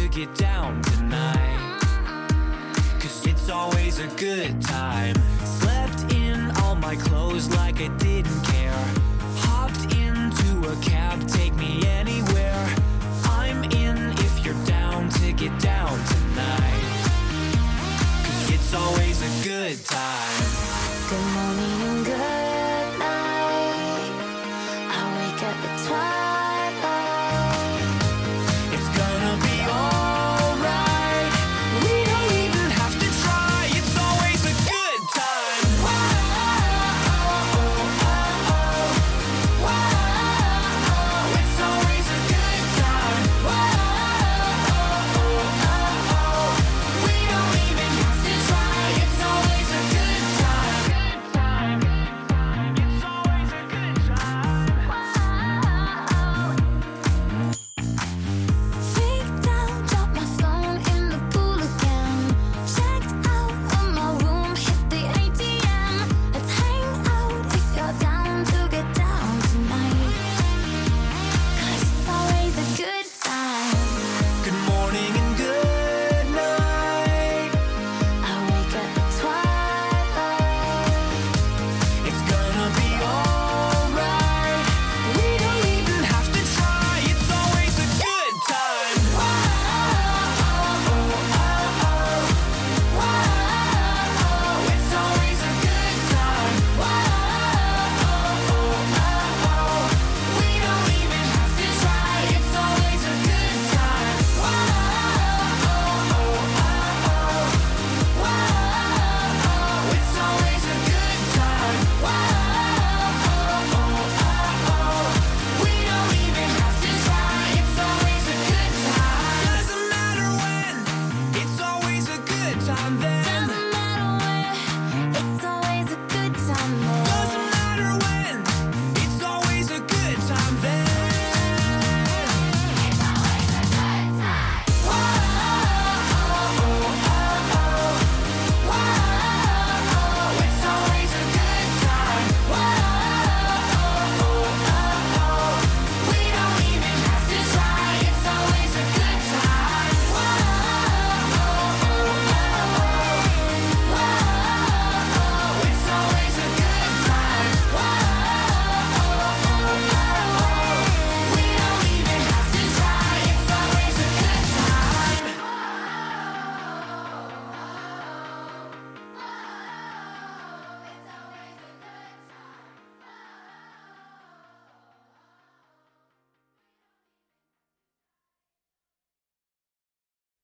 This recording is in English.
get down tonight. 'Cause it's always a good time. Slept in all my clothes like I didn't care. Hopped into a cab, take me anywhere. I'm in if you're down to get down tonight. 'Cause it's always a good time. Good morning